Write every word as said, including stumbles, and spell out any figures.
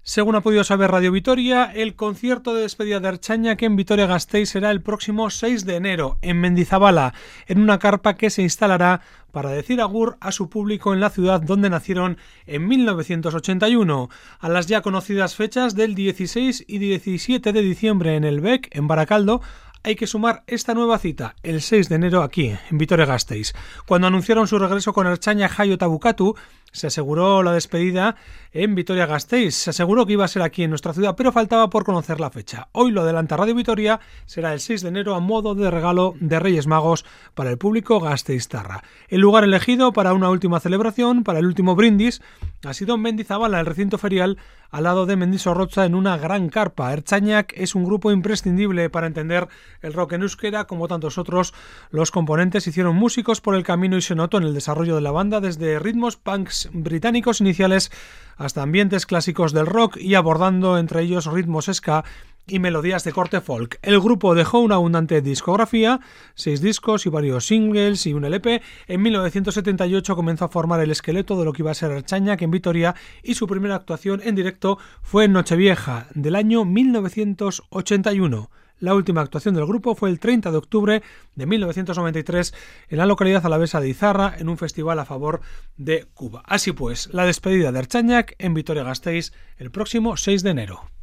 Según ha podido saber Radio Vitoria, el concierto de despedida de Ertzaina que en Vitoria-Gasteiz será el próximo seis de enero en Mendizabala, en una carpa que se instalará para decir agur a su público en la ciudad donde nacieron en mil novecientos ochenta y uno. A las ya conocidas fechas del dieciséis y diecisiete de diciembre en el B E C, en Baracaldo, hay que sumar esta nueva cita, el seis de enero aquí, en Vitoria-Gasteiz. Cuando anunciaron su regreso con Ertzaina Jaio eta Bukatu, se aseguró la despedida en Vitoria-Gasteiz. Se aseguró que iba a ser aquí en nuestra ciudad, pero faltaba por conocer la fecha. Hoy lo adelanta Radio Vitoria, será el seis de enero a modo de regalo de Reyes Magos para el público gasteiztarra. El lugar elegido para una última celebración, para el último brindis, ha sido Mendizabala, el recinto ferial al lado de Mendizorrotza, en una gran carpa. Ertzainak es un grupo imprescindible para entender el rock en euskera. Como tantos otros, los componentes hicieron músicos por el camino y se notó en el desarrollo de la banda desde ritmos punks británicos iniciales hasta ambientes clásicos del rock y abordando entre ellos ritmos ska y melodías de corte folk. El grupo dejó una abundante discografía, seis discos y varios singles y un L P. En mil novecientos setenta y ocho comenzó a formar el esqueleto de lo que iba a ser Ertzaina, que en Vitoria, y su primera actuación en directo fue en Nochevieja del año mil novecientos ochenta y uno. La última actuación del grupo fue el treinta de octubre de mil novecientos noventa y tres en la localidad alavesa de Izarra, en un festival a favor de Cuba. Así pues, la despedida de Ertzaina en Vitoria-Gasteiz el próximo seis de enero.